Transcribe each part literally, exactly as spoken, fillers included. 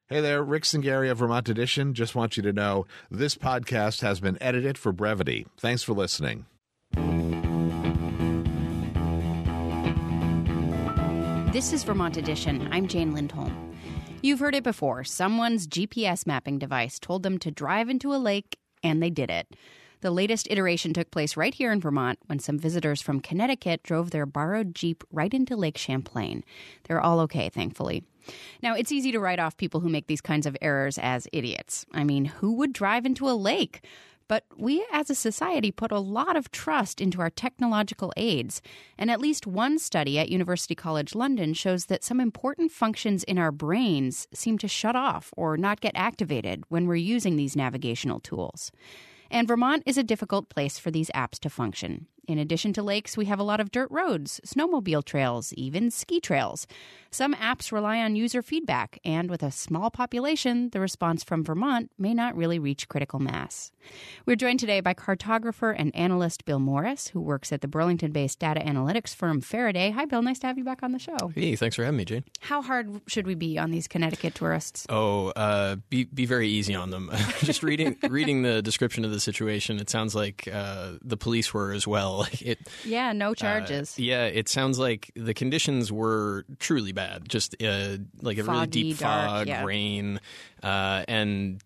Hey there, Rick Singari of Vermont Edition. Just want you to know this podcast has been edited for brevity. Thanks for listening. This is Vermont Edition. I'm Jane Lindholm. You've heard it before. Someone's G P S mapping device told them to drive into a lake, and they did it. The latest iteration took place right here in Vermont when some visitors from Connecticut drove their borrowed Jeep right into Lake Champlain. They're all okay, thankfully. Now, it's easy to write off people who make these kinds of errors as idiots. I mean, who would drive into a lake? But we as a society put a lot of trust into our technological aids. And at least one study at University College London shows that some important functions in our brains seem to shut off or not get activated when we're using these navigational tools. And Vermont is a difficult place for these apps to function. In addition to lakes, we have a lot of dirt roads, snowmobile trails, even ski trails. Some apps rely on user feedback, and with a small population, the response from Vermont may not really reach critical mass. We're joined today by cartographer and analyst Bill Morris, who works at the Burlington-based data analytics firm Faraday. Hi, Bill. Nice to have you back on the show. Hey, thanks for having me, Jane. How hard should we be on these Connecticut tourists? Oh, uh, be be very easy on them. Just reading reading the description of the situation, it sounds like uh, the police were as well. It, yeah, no charges. Uh, yeah, it sounds like the conditions were truly bad. Just uh, like a Foggy, really deep dark, fog, yeah. rain, uh, and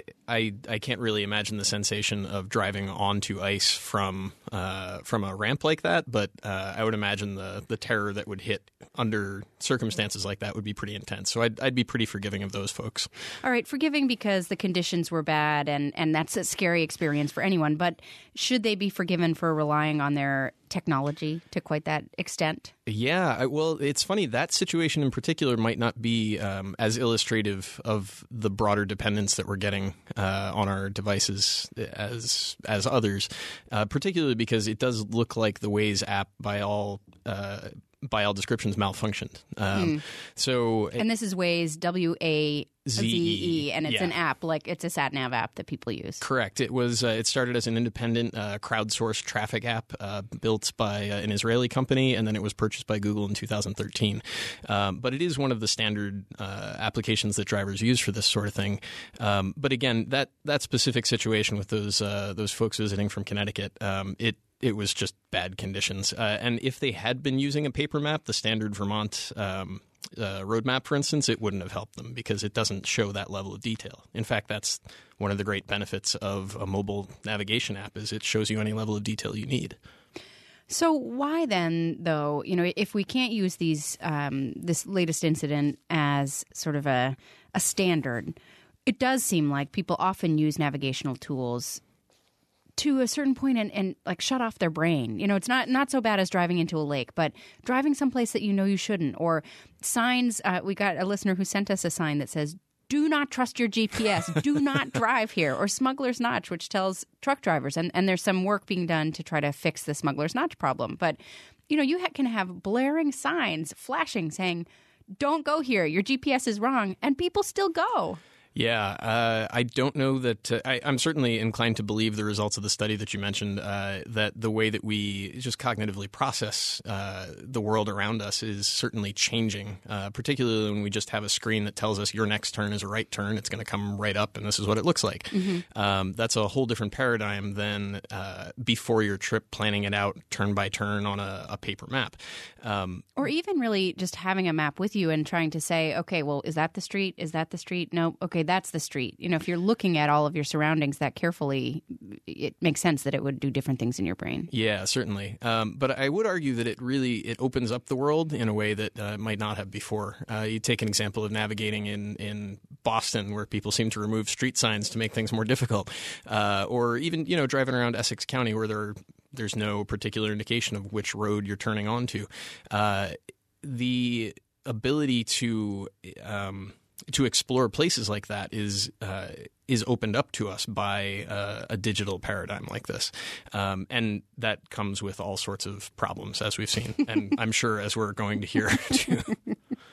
I I can't really imagine the sensation of driving onto ice from uh, from a ramp like that. But uh, I would imagine the the terror that would hit under circumstances like that would be pretty intense. So I'd I'd be pretty forgiving of those folks. All right, forgiving because the conditions were bad, and and that's a scary experience for anyone. But should they be forgiven for relying on their technology to quite that extent? Yeah, I, well, it's funny. That situation in particular might not be um, as illustrative of the broader dependence that we're getting uh, on our devices as as others, uh, particularly because it does look like the Waze app, by all uh, by all descriptions, malfunctioned. Um, hmm. So, and this is Waze, W A Z E, and it's yeah. an app, like it's a sat-nav app that people use. Correct. It was. Uh, it started as an independent uh, crowdsourced traffic app uh, built by uh, an Israeli company, and then it was purchased by Google in two thousand thirteen. Um, but it is one of the standard uh, applications that drivers use for this sort of thing. Um, but again, that that specific situation with those uh, those folks visiting from Connecticut, um, it. It was just bad conditions. Uh, and if they had been using a paper map, the standard Vermont um, uh, road map, for instance, it wouldn't have helped them because it doesn't show that level of detail. In fact, that's one of the great benefits of a mobile navigation app is it shows you any level of detail you need. So why then, though, you know, if we can't use these um, this latest incident as sort of a, a standard, it does seem like people often use navigational tools to a certain point and, and like shut off their brain. You know, it's not not so bad as driving into a lake, but driving someplace that you know you shouldn't. Or signs, uh, we got a listener who sent us a sign that says, do not trust your G P S, do not drive here. Or Smuggler's Notch, which tells truck drivers, and, and there's some work being done to try to fix the Smuggler's Notch problem. But, you know, you ha- can have blaring signs flashing saying, don't go here, your G P S is wrong, and people still go. Yeah, uh, I don't know that uh, I, I'm certainly inclined to believe the results of the study that you mentioned, uh, that the way that we just cognitively process uh, the world around us is certainly changing, uh, particularly when we just have a screen that tells us your next turn is a right turn. It's going to come right up and this is what it looks like. Mm-hmm. Um, that's a whole different paradigm than uh, before your trip, planning it out turn by turn on a, a paper map. Um, or even really just having a map with you and trying to say, okay, well, is that the street? Is that the street? No, okay, that's the street. You know, if you're looking at all of your surroundings that carefully, it makes sense that it would do different things in your brain. Yeah, certainly. Um, but I would argue that it really it opens up the world in a way that uh, might not have before. Uh, you take an example of navigating in, in Boston, where people seem to remove street signs to make things more difficult, uh, or even you know driving around Essex County where there there's no particular indication of which road you're turning onto. Uh, the ability to um, to explore places like that is uh, is opened up to us by uh, a digital paradigm like this, um, and that comes with all sorts of problems, as we've seen, and I'm sure as we're going to hear too.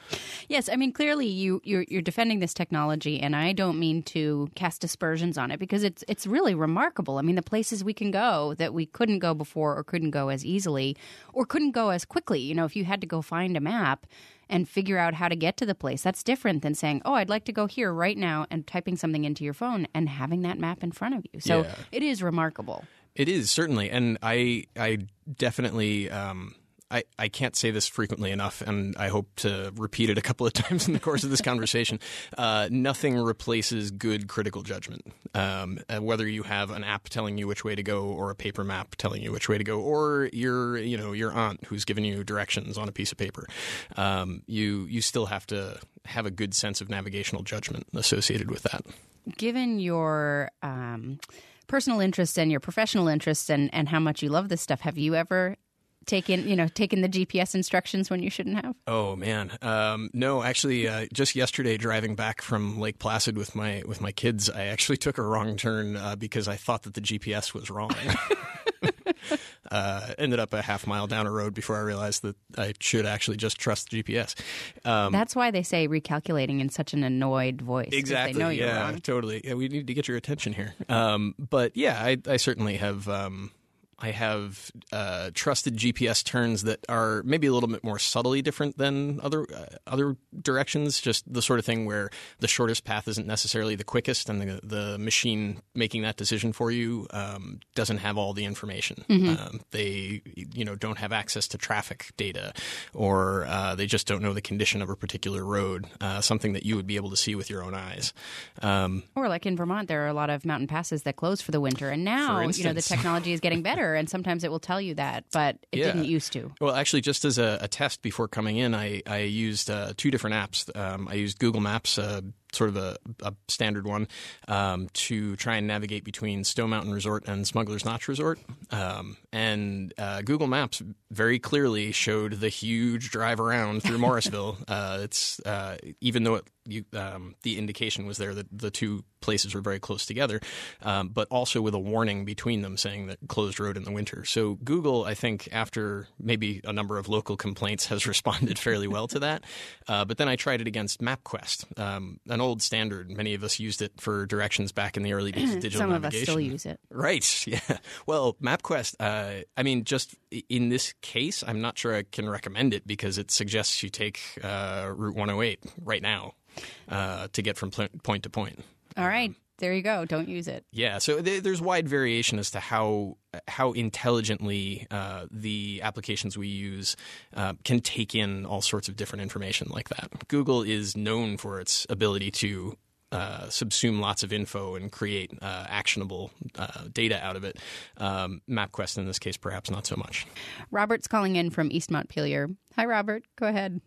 Yes, I mean, clearly you, you're, you're defending this technology, and I don't mean to cast aspersions on it because it's it's really remarkable. I mean, the places we can go that we couldn't go before or couldn't go as easily or couldn't go as quickly. You know, if you had to go find a map and figure out how to get to the place, that's different than saying, oh, I'd like to go here right now and typing something into your phone and having that map in front of you. So yeah. It is remarkable. It is, certainly. And I, I definitely... Um, I, I can't say this frequently enough, and I hope to repeat it a couple of times in the course of this conversation. Uh, nothing replaces good critical judgment. Um, whether you have an app telling you which way to go, or a paper map telling you which way to go, or your you know your aunt who's giving you directions on a piece of paper, um, you you still have to have a good sense of navigational judgment associated with that. Given your um, personal interests and your professional interests, and, and how much you love this stuff, have you ever taken, you know, taken the G P S instructions when you shouldn't have? Oh man, um, no. Actually, uh, just yesterday, driving back from Lake Placid with my with my kids, I actually took a wrong turn uh, because I thought that the G P S was wrong. uh, ended up a half mile down a road before I realized that I should actually just trust the G P S. Um, That's why they say recalculating in such an annoyed voice. Exactly. They know you're yeah, wrong. totally. Yeah, we need to get your attention here. Um, but yeah, I, I certainly have. Um, I have uh, trusted G P S turns that are maybe a little bit more subtly different than other uh, other directions. Just the sort of thing where the shortest path isn't necessarily the quickest, and the the machine making that decision for you um, doesn't have all the information. Mm-hmm. Um, they you know don't have access to traffic data, or uh, they just don't know the condition of a particular road. Uh, something that you would be able to see with your own eyes. Um, or like in Vermont, there are a lot of mountain passes that close for the winter, and now you know the technology is getting better. And sometimes it will tell you that, but it yeah. didn't used to. Well, actually, just as a, a test before coming in, I, I used uh, two different apps. Um, I used Google Maps, uh, sort of a, a standard one, um, to try and navigate between Stowe Mountain Resort and Smuggler's Notch Resort. Um, and uh, Google Maps very clearly showed the huge drive around through Morrisville. uh, it's uh, even though it, you, um, the indication was there that the two places were very close together, um, but also with a warning between them saying that closed road in the winter. So Google, I think, after maybe a number of local complaints, has responded fairly well to that. Uh, but then I tried it against MapQuest, um, an old standard. Many of us used it for directions back in the early days of digital Some navigation. Some of us still use it. Right. Yeah. Well, MapQuest, uh, I mean, just in this case, I'm not sure I can recommend it because it suggests you take uh, Route one oh eight right now uh, to get from pl- point to point. All right. There you go. Don't use it. Yeah. So th- there's wide variation as to how how intelligently uh, the applications we use uh, can take in all sorts of different information like that. Google is known for its ability to uh, subsume lots of info and create uh, actionable uh, data out of it. Um, MapQuest, in this case, perhaps not so much. Robert's calling in from East Montpelier. Hi, Robert. Go ahead.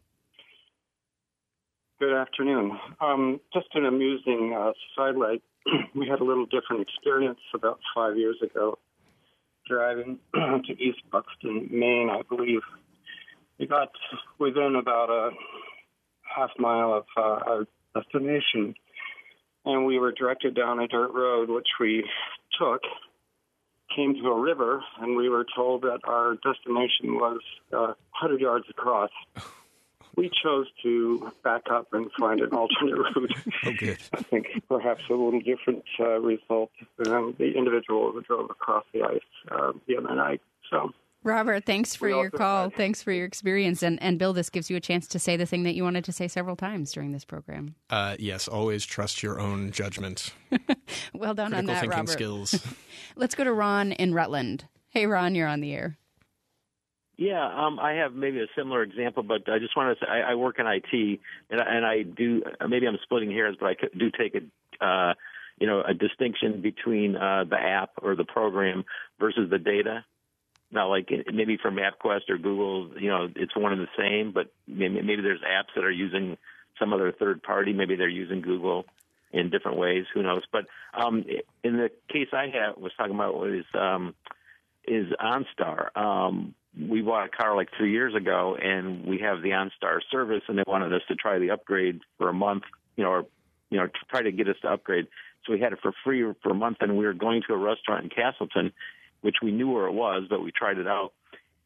Good afternoon. Um, just an amusing uh, sidelight. We had a little different experience about five years ago driving to East Buxton, Maine, I believe. We got within about a half mile of uh, our destination, and we were directed down a dirt road, which we took, came to a river, and we were told that our destination was uh, one hundred yards across. We chose to back up and find an alternate route. Oh, good. I think perhaps a little different uh, result than the individual who drove across the ice uh, the other night. So, Robert, thanks for your call. Had. Thanks for your experience. And, and Bill, this gives you a chance to say the thing that you wanted to say several times during this program. Uh, yes, always trust your own judgment. Well done Critical on that, thinking Robert. Skills. Let's go to Ron in Rutland. Hey, Ron, you're on the air. Yeah, um, I have maybe a similar example, but I just want to say I, I work in I T, and, and I do. Maybe I'm splitting hairs, but I do take a, uh, you know, a distinction between uh, the app or the program versus the data. Now, like maybe from MapQuest or Google, you know, it's one and the same, but maybe, maybe there's apps that are using some other third party. Maybe they're using Google in different ways. Who knows? But um, in the case I have, was talking about was um, is OnStar. Um, We bought a car like three years ago, and we have the OnStar service, and they wanted us to try the upgrade for a month, you know, or, you know, try to get us to upgrade. So we had it for free for a month, and we were going to a restaurant in Castleton, which we knew where it was, but we tried it out.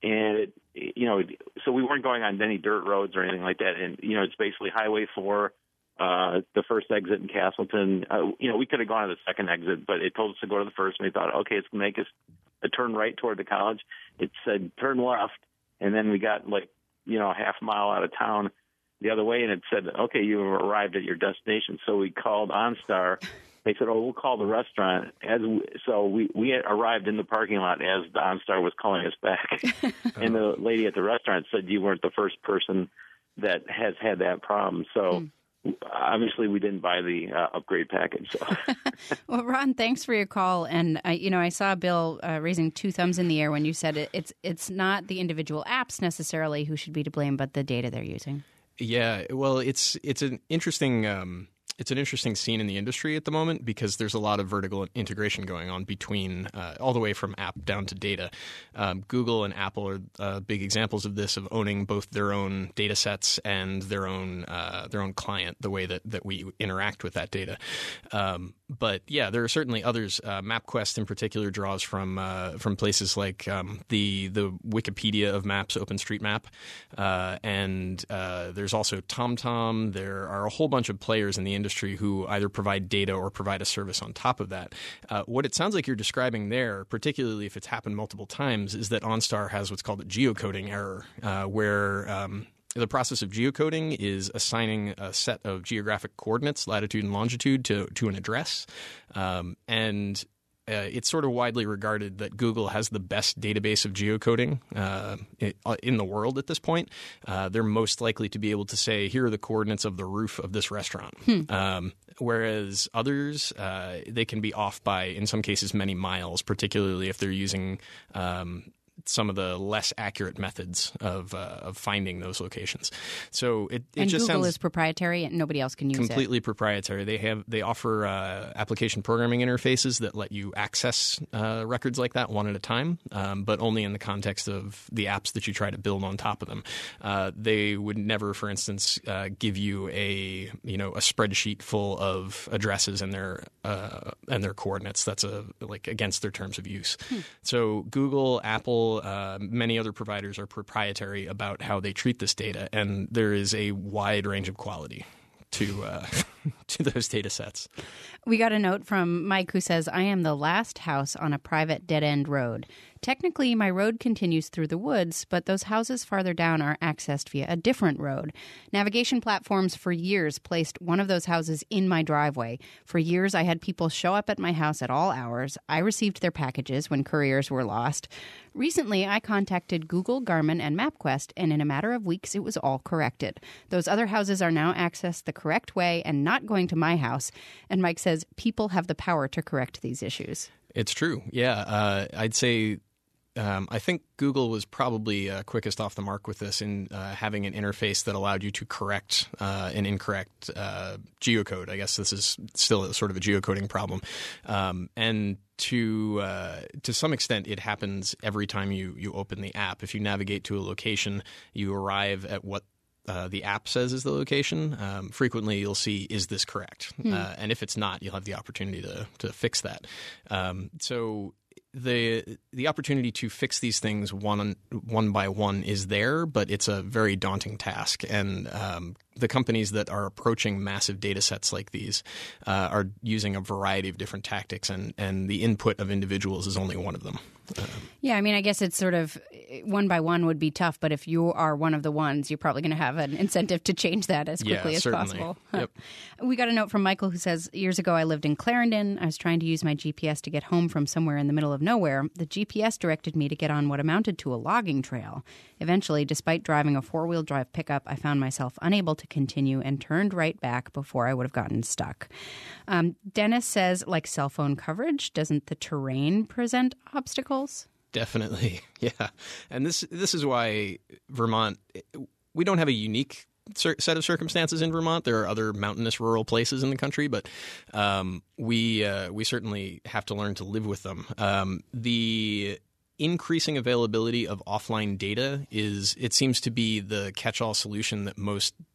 and it, you know, so we weren't going on any dirt roads or anything like that. And you know, it's basically Highway four, uh, the first exit in Castleton. Uh, you know, we could have gone to the second exit, but it told us to go to the first, and we thought, okay, it's going to make us a turn right toward the college. It said turn left, and then we got like, you know, a half mile out of town the other way, and it said, okay, you have arrived at your destination. So we called OnStar. They said, oh, we'll call the restaurant. As we, so we, we had arrived in the parking lot as the OnStar was calling us back. And the lady at the restaurant said you weren't the first person that has had that problem. So mm. obviously we didn't buy the uh, upgrade package. So. Well, Ron, thanks for your call. And, I, you know, I saw Bill uh, raising two thumbs in the air when you said it, it's it's not the individual apps necessarily who should be to blame, but the data they're using. Yeah, well, it's it's an interesting um, it's an interesting scene in the industry at the moment because there's a lot of vertical integration going on between uh, all the way from app down to data. Um, Google and Apple are uh, big examples of this, of owning both their own data sets and their own uh, their own client, the way that, that we interact with that data. Um, but yeah, there are certainly others. Uh, MapQuest in particular draws from uh, from places like um, the the Wikipedia of maps, OpenStreetMap, uh, and uh, there's also TomTom. There are a whole bunch of players in the industry who either provide data or provide a service on top of that. Uh, what it sounds like you're describing there, particularly if it's happened multiple times, is that OnStar has what's called a geocoding error, uh, where um, the process of geocoding is assigning a set of geographic coordinates, latitude and longitude, to, to an address. Um, and uh, it's sort of widely regarded that Google has the best database of geocoding uh, in the world at this point. Uh, they're most likely to be able to say, here are the coordinates of the roof of this restaurant. Hmm. Um, whereas others, uh, they can be off by, in some cases, many miles, particularly if they're using um, some of the less accurate methods of uh, of finding those locations. So it, it and just Google sounds is proprietary and nobody else can use completely it. Completely proprietary. They have they offer uh, application programming interfaces that let you access uh, records like that one at a time, um, but only in the context of the apps that you try to build on top of them. Uh, they would never, for instance, uh, give you a you know a spreadsheet full of addresses and their uh, and their coordinates. That's a like against their terms of use. Hmm. So Google, Apple, Uh, many other providers are proprietary about how they treat this data, and there is a wide range of quality to uh, to those data sets. We got a note from Mike who says, I am the last house on a private dead-end road. Technically, my road continues through the woods, but those houses farther down are accessed via a different road. Navigation platforms for years placed one of those houses in my driveway. For years, I had people show up at my house at all hours. I received their packages when couriers were lost. Recently, I contacted Google, Garmin, and MapQuest, and in a matter of weeks, it was all corrected. Those other houses are now accessed the correct way and not going to my house. And Mike says people have the power to correct these issues. It's true. Yeah. Uh, I'd say Um, I think Google was probably uh, quickest off the mark with this in uh, having an interface that allowed you to correct uh, an incorrect uh, geocode. I guess this is still a sort of a geocoding problem. Um, and to uh, to some extent, it happens every time you, you open the app. If you navigate to a location, you arrive at what Uh, the app says is the location. Um, frequently, you'll see, is this correct? Hmm. Uh, and if it's not, you'll have the opportunity to to fix that. Um, so the the opportunity to fix these things one one by one is there, but it's a very daunting task. And um, the companies that are approaching massive data sets like these uh, are using a variety of different tactics, and, and the input of individuals is only one of them. Um, yeah, I mean, I guess it's sort of one by one would be tough, but if you are one of the ones, you're probably going to have an incentive to change that as quickly yeah, as certainly. possible. Yep. We got a note from Michael who says, years ago I lived in Clarendon. I was trying to use my G P S to get home from somewhere in the middle of nowhere. The G P S directed me to get on what amounted to a logging trail. Eventually, despite driving a four-wheel drive pickup, I found myself unable to continue and turned right back before I would have gotten stuck. Um, Dennis says, like cell phone coverage, doesn't the terrain present obstacles? Definitely, yeah. And this this is why Vermont, we don't have a unique set of circumstances in Vermont. There are other mountainous rural places in the country, but um, we uh, we certainly have to learn to live with them. Um, the increasing availability of offline data is, it seems to be the catch-all solution that most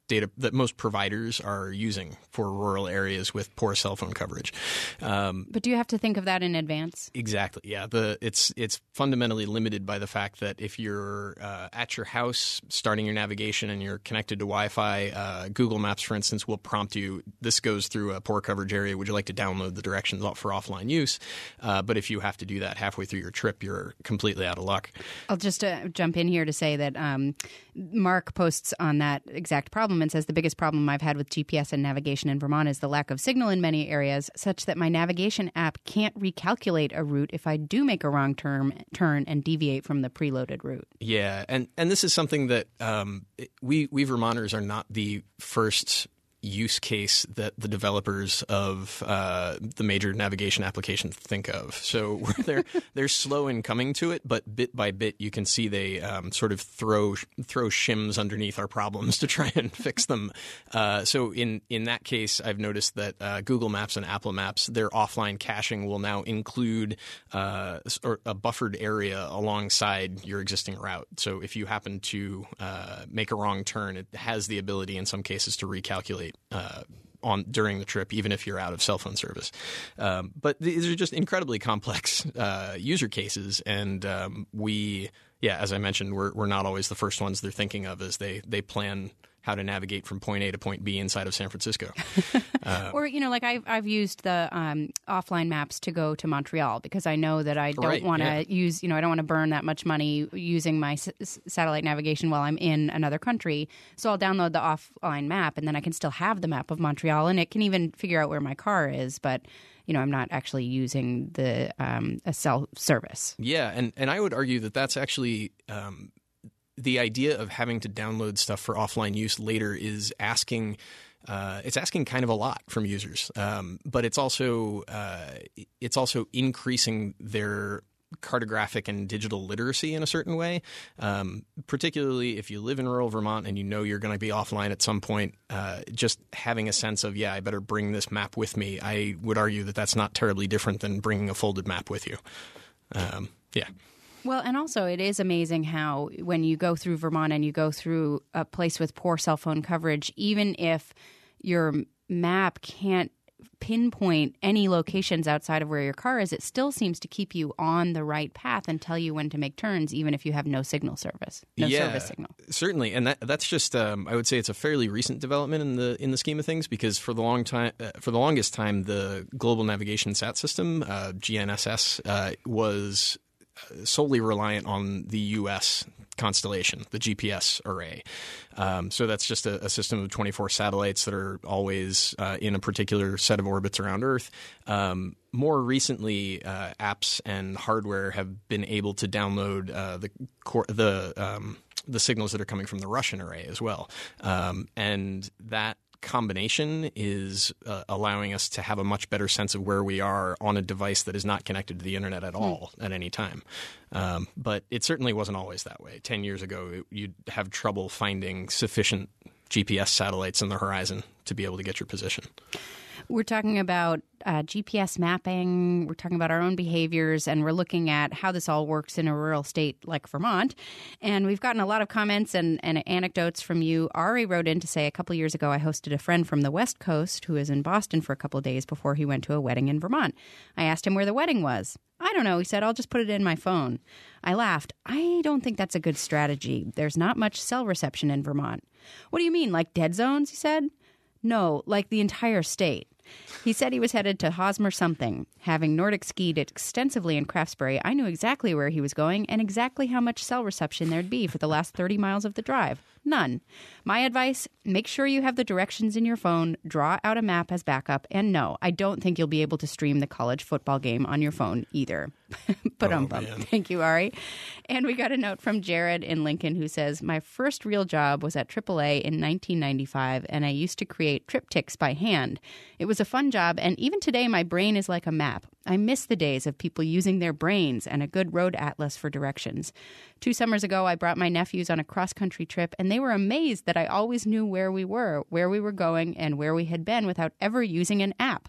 data that most providers are using for rural areas with poor cell phone coverage. Um, but do you have to think of that in advance? Exactly. Yeah. The it's it's fundamentally limited by the fact that if you're uh, at your house starting your navigation and you're connected to Wi-Fi, uh, Google Maps, for instance, will prompt you. This goes through a poor coverage area. Would you like to download the directions for offline use? Uh, but if you have to do that halfway through your trip, you're completely out of luck. I'll just uh, jump in here to say that um, Mark posts on that exact problem and says the biggest problem I've had with G P S and navigation in Vermont is the lack of signal in many areas, such that my navigation app can't recalculate a route if I do make a wrong turn, turn and deviate from the preloaded route. Yeah, and, and this is something that um, we we Vermonters are not the first use case that the developers of uh, the major navigation applications think of. So they're they're slow in coming to it, but bit by bit you can see they um, sort of throw throw shims underneath our problems to try and fix them. Uh, so in in that case, I've noticed that uh, Google Maps and Apple Maps, their offline caching will now include uh, or a buffered area alongside your existing route. So if you happen to uh, make a wrong turn, it has the ability in some cases to recalculate Uh, on during the trip, even if you're out of cell phone service. Um, but these are just incredibly complex uh, user cases, and um, we, yeah, as I mentioned, we're we're not always the first ones they're thinking of as they they plan how to navigate from point A to point B inside of San Francisco. Uh, or, you know, like I've, I've used the um, offline maps to go to Montreal because I know that I don't right, want to yeah. use, you know, I don't want to burn that much money using my s- satellite navigation while I'm in another country. So I'll download the offline map and then I can still have the map of Montreal and it can even figure out where my car is. But, you know, I'm not actually using the um, a cell service. Yeah. And, and I would argue that that's actually um, the idea of having to download stuff for offline use later is asking uh, it's asking kind of a lot from users, um, but it's also uh, it's also increasing their cartographic and digital literacy in a certain way. Um, particularly if you live in rural Vermont and you know you're going to be offline at some point, uh, just having a sense of, yeah, I better bring this map with me. I would argue that that's not terribly different than bringing a folded map with you. Um, yeah. Well, and also it is amazing how when you go through Vermont and you go through a place with poor cell phone coverage, even if your map can't pinpoint any locations outside of where your car is, it still seems to keep you on the right path and tell you when to make turns, even if you have no signal service, no yeah, service signal. Certainly, and that that's just um, I would say it's a fairly recent development in the in the scheme of things because for the long time, uh, for the longest time, the Global Navigation Sat System, uh, G N S S, uh, was solely reliant on the U S constellation, the G P S array. Um, so that's just a, a system of twenty-four satellites that are always uh, in a particular set of orbits around Earth. Um, more recently, uh, apps and hardware have been able to download uh, the core, the um, the signals that are coming from the Russian array as well, um, and that combination is uh, allowing us to have a much better sense of where we are on a device that is not connected to the internet at all mm. at any time. Um, but it certainly wasn't always that way. Ten years ago, it, you'd have trouble finding sufficient G P S satellites in the horizon to be able to get your position. We're talking about uh, G P S mapping, we're talking about our own behaviors, and we're looking at how this all works in a rural state like Vermont. And we've gotten a lot of comments and, and anecdotes from you. Ari wrote in to say a couple of years ago, I hosted a friend from the West Coast who was in Boston for a couple of days before he went to a wedding in Vermont. I asked him where the wedding was. I don't know, he said, I'll just put it in my phone. I laughed. I don't think that's a good strategy. There's not much cell reception in Vermont. What do you mean, like dead zones, he said? No, like the entire state. He said he was headed to Hosmer something. Having Nordic skied extensively in Craftsbury, I knew exactly where he was going and exactly how much cell reception there'd be for the last thirty miles of the drive. None. My advice, make sure you have the directions in your phone, draw out a map as backup, and no, I don't think you'll be able to stream the college football game on your phone either. But um, oh, thank you, Ari. And we got a note from Jared in Lincoln who says, my first real job was at triple A in nineteen ninety-five, and I used to create triptychs by hand. It was a fun job, and even today my brain is like a map. I miss the days of people using their brains and a good road atlas for directions. Two summers ago, I brought my nephews on a cross-country trip, and they were amazed that I always knew where we were, where we were going, and where we had been without ever using an app.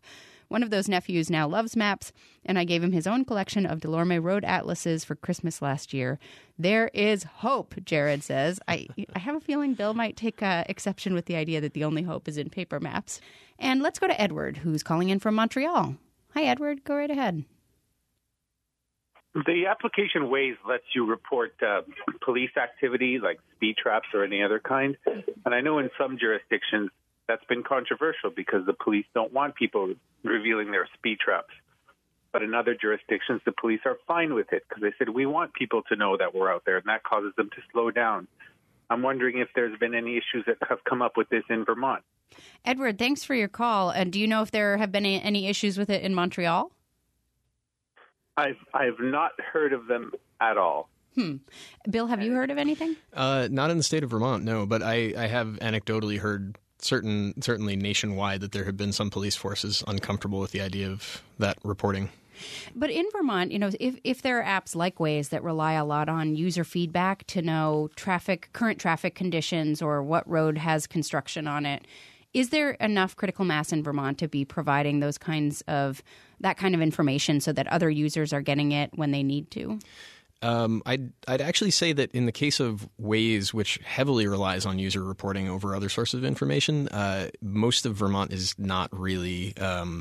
One of those nephews now loves maps, and I gave him his own collection of Delorme Road Atlases for Christmas last year. There is hope, Jared says. I I have a feeling Bill might take uh, exception with the idea that the only hope is in paper maps. And let's go to Edward, who's calling in from Montreal. Hi, Edward. Go right ahead. The application Waze lets you report uh, police activity like speed traps or any other kind. And I know in some jurisdictions that's been controversial because the police don't want people revealing their speed traps. But in other jurisdictions, the police are fine with it because they said, we want people to know that we're out there, and that causes them to slow down. I'm wondering if there's been any issues that have come up with this in Vermont. Edward, thanks for your call. And do you know if there have been any, any issues with it in Montreal? I've I've not heard of them at all. Hmm. Bill, have you heard of anything? Uh, not in the state of Vermont, no. But I, I have anecdotally heard certain certainly nationwide that there have been some police forces uncomfortable with the idea of that reporting. But in Vermont, you know, if, if there are apps like Waze that rely a lot on user feedback to know traffic, current traffic conditions or what road has construction on it, is there enough critical mass in Vermont to be providing those kinds of that kind of information so that other users are getting it when they need to? Um, I'd I'd actually say that in the case of Waze, which heavily relies on user reporting over other sources of information, uh, most of Vermont is not really. Um,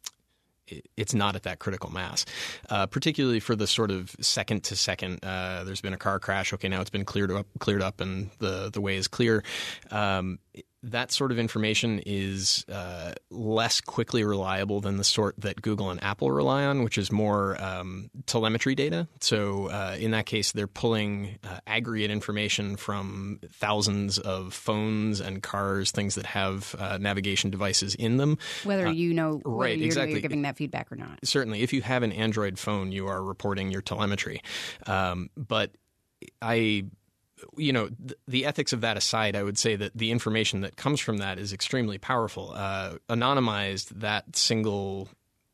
It's not at that critical mass, uh, particularly for the sort of second to second. Uh, there's been a car crash. Okay, now it's been cleared up, cleared up, and the the way is clear. Um, that sort of information is uh, less quickly reliable than the sort that Google and Apple rely on, which is more um, telemetry data. So uh, in that case, they're pulling uh, aggregate information from thousands of phones and cars, things that have uh, navigation devices in them. Whether uh, you know whether right, you're, exactly. you're giving that feedback or not. Certainly. If you have an Android phone, you are reporting your telemetry. Um, but I... You know, th- the ethics of that aside, I would say that the information that comes from that is extremely powerful. Uh, anonymized, that single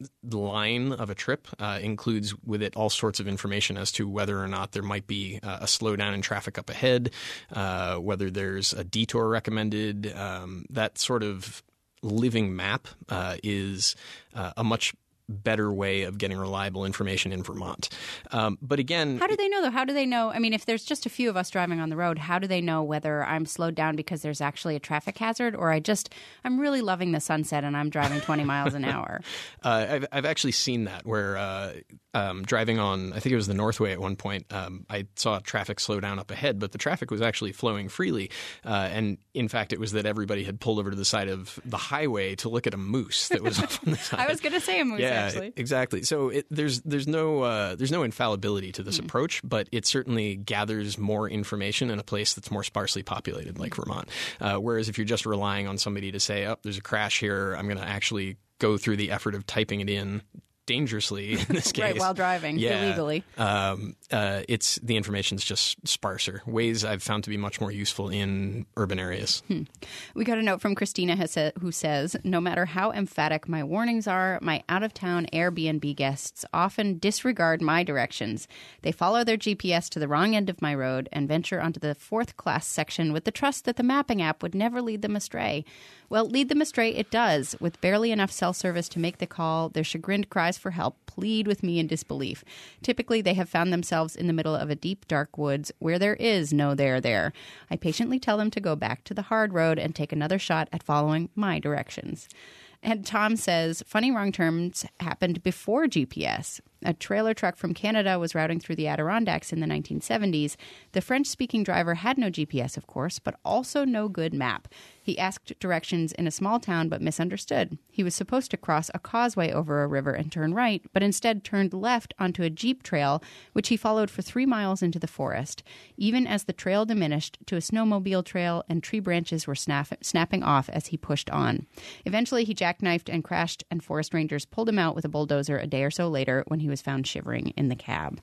line of a trip uh, includes with it all sorts of information as to whether or not there might be uh, a slowdown in traffic up ahead, uh, whether there's a detour recommended. Um, that sort of living map uh, is uh, a much better way of getting reliable information in Vermont. Um, but again... How do they know, though? How do they know? I mean, if there's just a few of us driving on the road, how do they know whether I'm slowed down because there's actually a traffic hazard or I just, I'm really loving the sunset and I'm driving twenty miles an hour? Uh, I've, I've actually seen that where uh, um, driving on, I think it was the Northway at one point, um, I saw traffic slow down up ahead, but the traffic was actually flowing freely. Uh, and in fact, it was that everybody had pulled over to the side of the highway to look at a moose that was up on the side. I was going to say a moose, yeah, actually. Exactly. So it, there's there's no uh, there's no infallibility to this mm. approach, but it certainly gathers more information in a place that's more sparsely populated, like Vermont. Uh, whereas if you're just relying on somebody to say, "Oh, there's a crash here," I'm going to actually go through the effort of typing it in dangerously in this case. Right, while driving, yeah, illegally. Um, uh, it's the information's just sparser. Waze I've found to be much more useful in urban areas. Hmm. We got a note from Christina who says, no matter how emphatic my warnings are, my out-of-town Airbnb guests often disregard my directions. They follow their G P S to the wrong end of my road and venture onto the fourth class section with the trust that the mapping app would never lead them astray. Well, lead them astray it does. With barely enough cell service to make the call, their chagrined cries for help plead with me in disbelief. Typically, they have found themselves in the middle of a deep, dark woods where there is no there there. I patiently tell them to go back to the hard road and take another shot at following my directions. And Tom says, funny wrong turns happened before G P S. A trailer truck from Canada was routing through the Adirondacks in the nineteen seventies. The French-speaking driver had no G P S, of course, but also no good map. He asked directions in a small town but misunderstood. He was supposed to cross a causeway over a river and turn right, but instead turned left onto a jeep trail, which he followed for three miles into the forest. Even as the trail diminished to a snowmobile trail and tree branches were snap- snapping off as he pushed on. Eventually, he jackknifed and crashed, and forest rangers pulled him out with a bulldozer a day or so later when he was found shivering in the cab.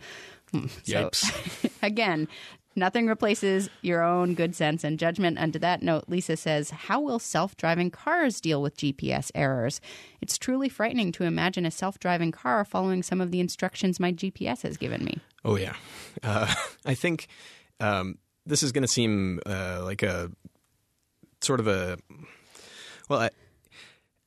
So, again, nothing replaces your own good sense and judgment. And to that note, Lisa says, how will self-driving cars deal with G P S errors? It's truly frightening to imagine a self-driving car following some of the instructions my G P S has given me. Oh, yeah. Uh, I think um, this is going to seem uh, like a sort of a, well, I,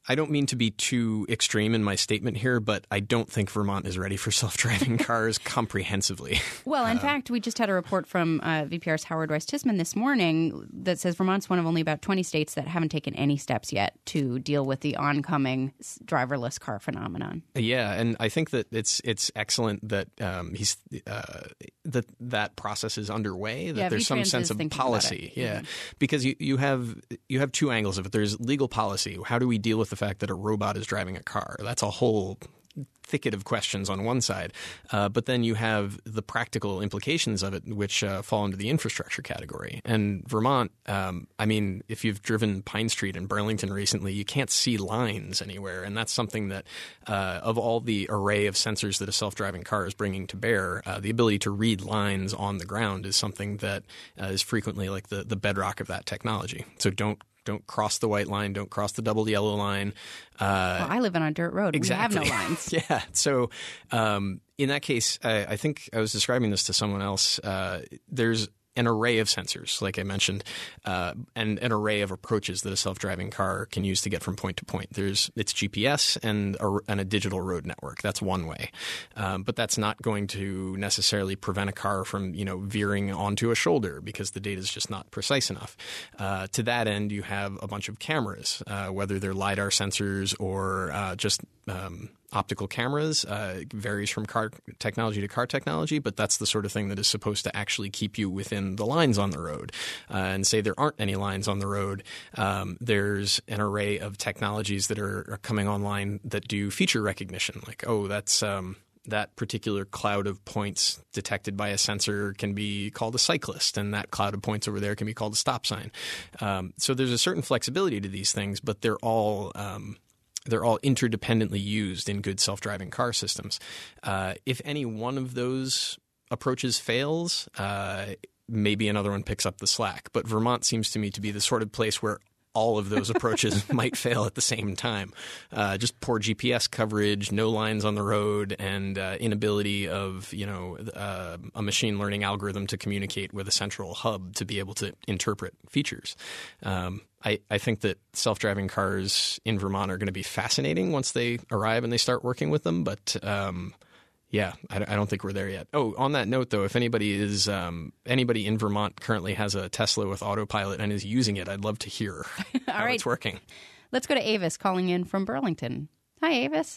I don't mean to be too extreme in my statement here, but I don't think Vermont is ready for self-driving cars comprehensively. Well, in um, fact, we just had a report from uh, V P R's Howard Rice-Tisman this morning that says Vermont's one of only about twenty states that haven't taken any steps yet to deal with the oncoming driverless car phenomenon. Yeah, and I think that it's it's excellent that um, he's uh, that that process is underway. That yeah, there's V-Trans some sense of policy. Yeah, mm-hmm. because you, you have you have two angles of it. There's legal policy. How do we deal with the fact that a robot is driving a car? That's a whole thicket of questions on one side. Uh, but then you have the practical implications of it, which uh, fall into the infrastructure category. And Vermont, um, I mean, if you've driven Pine Street in Burlington recently, you can't see lines anywhere. And that's something that, uh, of all the array of sensors that a self-driving car is bringing to bear, uh, the ability to read lines on the ground is something that uh, is frequently like the, the bedrock of that technology. So don't Don't cross the white line. Don't cross the double yellow line. Uh, well, I live on a dirt road. Exactly. We have no lines. Yeah. So um, in that case, I, I think I was describing this to someone else. Uh, there's an array of sensors, like I mentioned, uh, and an array of approaches that a self-driving car can use to get from point to point. There's it's G P S and a, and a digital road network. That's one way, um, but that's not going to necessarily prevent a car from you know veering onto a shoulder because the data is just not precise enough. Uh, to that end, you have a bunch of cameras, uh, whether they're LiDAR sensors or uh, just um, optical cameras. Uh, it varies from car technology to car technology, but that's the sort of thing that is supposed to actually keep you within the lines on the road. Uh, and say there aren't any lines on the road, um, there's an array of technologies that are, are coming online that do feature recognition. Like, oh, that's um, that particular cloud of points detected by a sensor can be called a cyclist, and that cloud of points over there can be called a stop sign. Um, so there's a certain flexibility to these things, but they're all um, They're all interdependently used in good self-driving car systems. Uh, if any one of those approaches fails, uh, maybe another one picks up the slack. But Vermont seems to me to be the sort of place where all of those approaches might fail at the same time. Uh, just poor G P S coverage, no lines on the road, and uh, inability of you know uh, a machine learning algorithm to communicate with a central hub to be able to interpret features. Um, I, I think that self-driving cars in Vermont are going to be fascinating once they arrive and they start working with them. But um, yeah, I, I don't think we're there yet. Oh, on that note, though, if anybody is um, anybody in Vermont currently has a Tesla with autopilot and is using it, I'd love to hear how All right. it's working. Let's go to Avis calling in from Burlington. Hi, Avis.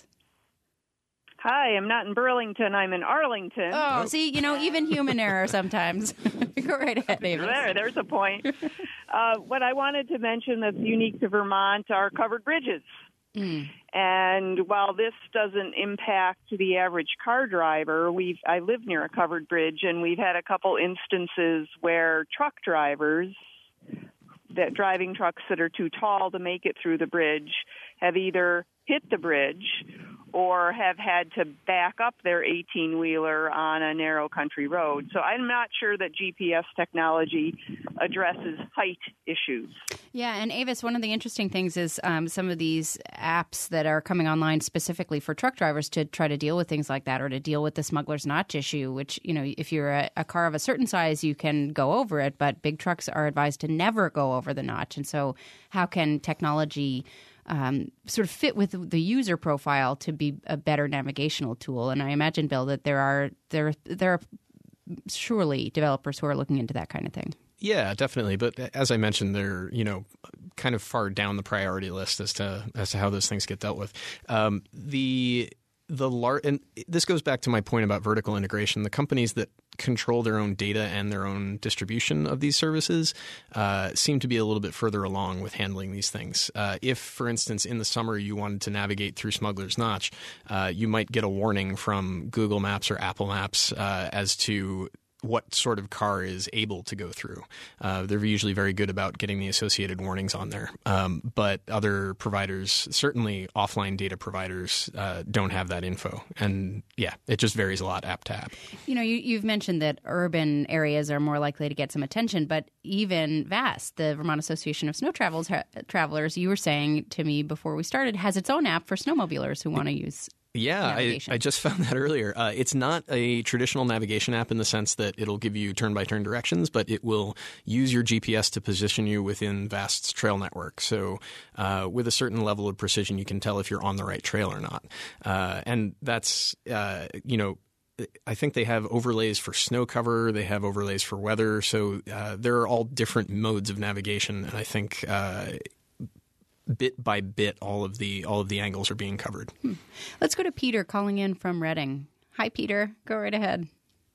Hi, I'm not in Burlington. I'm in Arlington. Oh, oh. see, you know, even human error sometimes. Go right ahead, Avis. There, there's a point. uh, what I wanted to mention that's unique to Vermont are covered bridges. Mm. And while this doesn't impact the average car driver, we've I live near a covered bridge, and we've had a couple instances where truck drivers, that driving trucks that are too tall to make it through the bridge, have either hit the bridge or have had to back up their eighteen-wheeler on a narrow country road. So I'm not sure that G P S technology addresses height issues. Yeah, and Avis, one of the interesting things is um, some of these apps that are coming online specifically for truck drivers to try to deal with things like that, or to deal with the smuggler's notch issue, which, you know, if you're a, a car of a certain size, you can go over it, but big trucks are advised to never go over the notch. And so how can technology Um, sort of fit with the user profile to be a better navigational tool? And I imagine, Bill, that there are there there are surely developers who are looking into that kind of thing. Yeah, definitely. But as I mentioned, they're you know kind of far down the priority list as to as to how those things get dealt with. Um, the the lar- and this goes back to my point about vertical integration. The companies that control their own data and their own distribution of these services uh, seem to be a little bit further along with handling these things. Uh, if, for instance, in the summer you wanted to navigate through Smuggler's Notch, uh, you might get a warning from Google Maps or Apple Maps uh, as to what sort of car is able to go through. Uh, they're usually very good about getting the associated warnings on there. Um, but other providers, certainly offline data providers, uh, don't have that info. And yeah, it just varies a lot app to app. You know, you, you've mentioned that urban areas are more likely to get some attention, but even VAST, the Vermont Association of Snow Travels, Travelers, you were saying to me before we started, has its own app for snowmobilers who want to use Yeah, I, I just found that earlier. Uh, it's not a traditional navigation app in the sense that it'll give you turn-by-turn directions, but it will use your G P S to position you within Vast's trail network. So uh, with a certain level of precision, you can tell if you're on the right trail or not. Uh, and that's, uh, you know, I think they have overlays for snow cover. They have overlays for weather. So uh, there are all different modes of navigation. And I think uh, bit by bit, all of the all of the angles are being covered. Hmm. Let's go to Peter calling in from Reading. Hi, Peter. Go right ahead.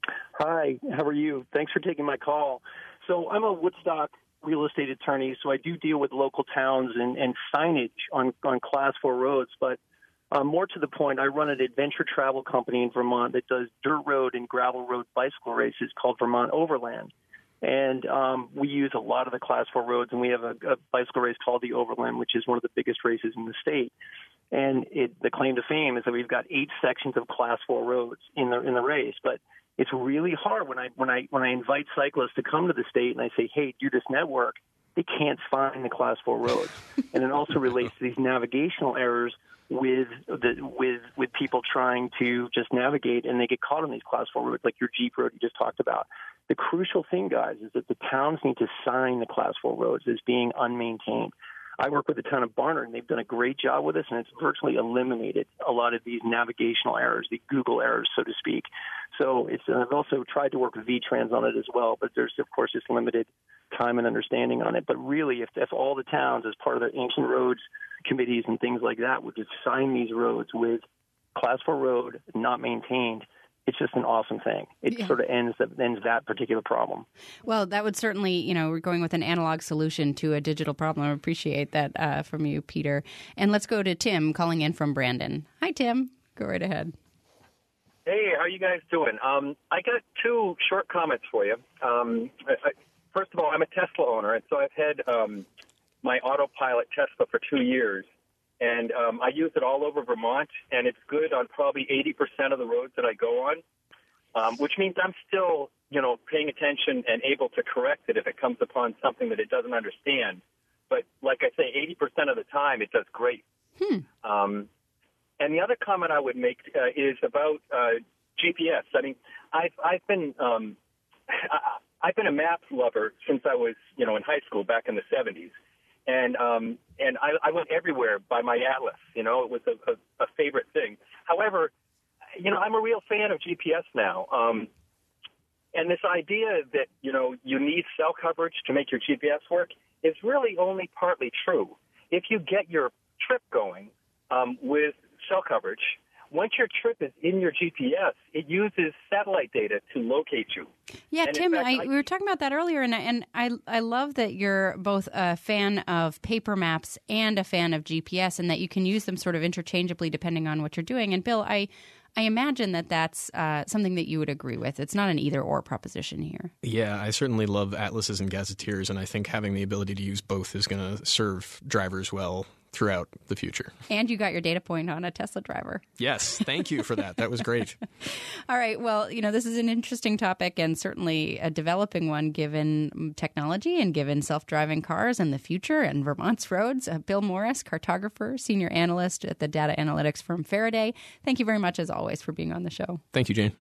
Hi. How are you? Thanks for taking my call. So I'm a Woodstock real estate attorney, so I do deal with local towns and, and signage on, on Class four roads. But um, more to the point, I run an adventure travel company in Vermont that does dirt road and gravel road bicycle races called Vermont Overland. And um, we use a lot of the Class four roads, and we have a, a bicycle race called the Overland, which is one of the biggest races in the state. And it, the claim to fame is that we've got eight sections of Class four roads in the in the race. But it's really hard when I when I when I invite cyclists to come to the state and I say, "Hey, do this network." They can't find the Class four roads, and it also relates to these navigational errors with the with with people trying to just navigate, and they get caught on these Class four roads, like your Jeep road you just talked about. The crucial thing, guys, is that the towns need to sign the Class four roads as being unmaintained. I work with the town of Barnard, and they've done a great job with this, and it's virtually eliminated a lot of these navigational errors, the Google errors, so to speak. So it's, uh, I've also tried to work with V-Trans on it as well, but there's, of course, just limited time and understanding on it. But really, if, if all the towns, as part of their ancient roads committees and things like that, would just sign these roads with Class four road not maintained, it's just an awesome thing. It yeah. sort of ends that ends that particular problem. Well, that would certainly, you know, we're going with an analog solution to a digital problem. I appreciate that uh, from you, Peter. And let's go to Tim calling in from Brandon. Hi, Tim. Go right ahead. Hey, how you guys doing? Um, I got two short comments for you. Um, I, I, first of all, I'm a Tesla owner, and so I've had um, my autopilot Tesla for two years. And um, I use it all over Vermont, and it's good on probably eighty percent of the roads that I go on, um, which means I'm still, you know, paying attention and able to correct it if it comes upon something that it doesn't understand. But like I say, eighty percent of the time, it does great. Hmm. Um, and the other comment I would make uh, is about uh, G P S. I mean, I've, I've been um, I, I've been a map lover since I was, you know, in high school back in the seventies. And um, and I, I went everywhere by my atlas. You know, it was a, a, a favorite thing. However, you know, I'm a real fan of G P S now. Um, and this idea that, you know, you need cell coverage to make your G P S work is really only partly true. If you get your trip going um, with cell coverage, once your trip is in your G P S, it uses satellite data to locate you. Yeah, and Tim, fact, I, I, we were talking about that earlier, and, I, and I I love that you're both a fan of paper maps and a fan of G P S, and that you can use them sort of interchangeably depending on what you're doing. And Bill, I I imagine that that's uh, something that you would agree with. It's not an either-or proposition here. Yeah, I certainly love atlases and gazetteers, and I think having the ability to use both is going to serve drivers well throughout the future. And you got your data point on a Tesla driver. Yes, thank you for that. That was great. All right. Well, you know, this is an interesting topic and certainly a developing one given technology and given self-driving cars and the future and Vermont's roads. Uh, Bill Morris, cartographer, senior analyst at the data analytics firm Faraday. Thank you very much, as always, for being on the show. Thank you, Jane.